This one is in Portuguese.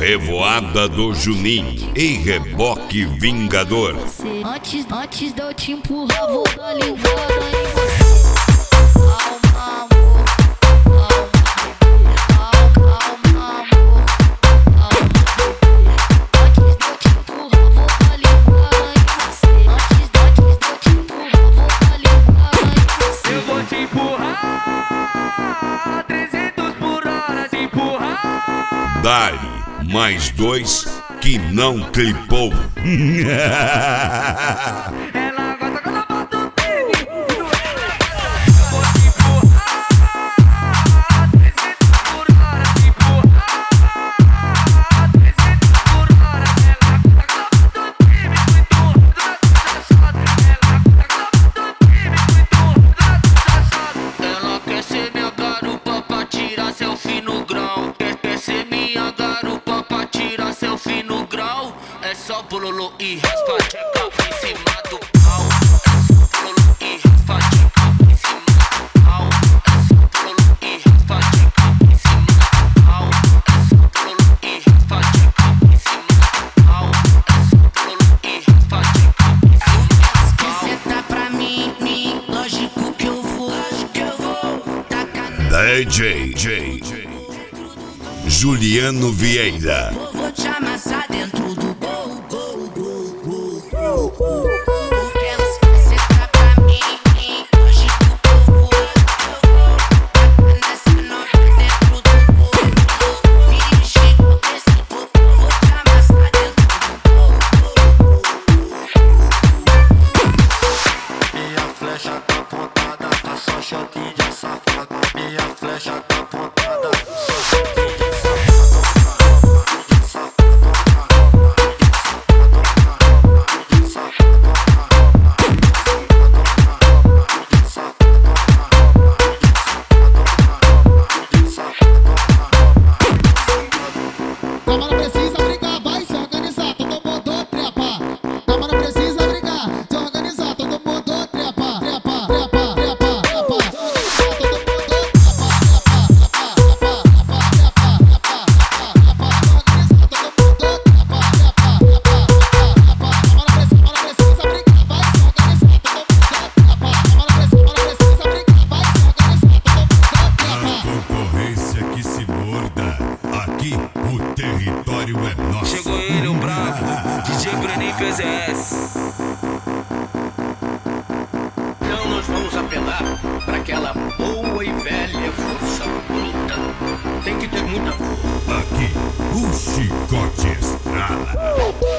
Revoada do Juninho e Reboque Vingador. Antes de eu te empurrar, vou dar ligada em você. Calma, amor. Calma, amor. Antes de eu te empurrar, vou dar ligada em você. Antes de eu te empurrar, vou dar ligada em você. Eu vou te empurrar 300 por hora, te empurrar. Dá-lhe mais dois que não clipou. Ela gosta quando eu boto o tênis. Eu vou te empurrar 300 por hora, te empurrar 300 por hora. Ela gosta quando eu boto o tênis, muito rápido, ela gosta quando eu boto o tênis, muito rápido. Ela quer ser minha garupa pra tirar selfie no grau. Quer ser minha garupa pra tirar selfie no grau. É só bololô e raspa tcheca em cima do pau. É só bololô e raspa tcheca em cima do pau. É só bololô e raspa tcheca em cima do pau. É só bololô e raspa tcheca em cima do pau. É só bololô e raspa tcheca em cima do pau. Quer sentar pra mim, lógico que eu vou. Tacar DJ Juliano Vieira. vou te amassar dentro do gol. Porque elas querem sentar pra mim, lógico que eu vou. Tacar nessa noite dentro do gol. Me chegou desse pouco, eu vou te amassar dentro do gol. Minha flecha tá apontada, tá só shotinho de safada. Minha flecha tá apontada, só shotinho de Calma, não precisa brigar, vai se organizar, todo mundo trepa. Calma, não precisa brigar, se organizar, todo mundo trepa. Trepa, trepa, trepa, trepa. Se organizar, todo mundo Concorrência que se morda. Aqui o território é nosso. Chegou ele, o brabo, DJ Breninho PZS. Então nós vamos apelar para aquela boa e velha força bruta. Tem que ter muita força. Aqui o chicote estrala.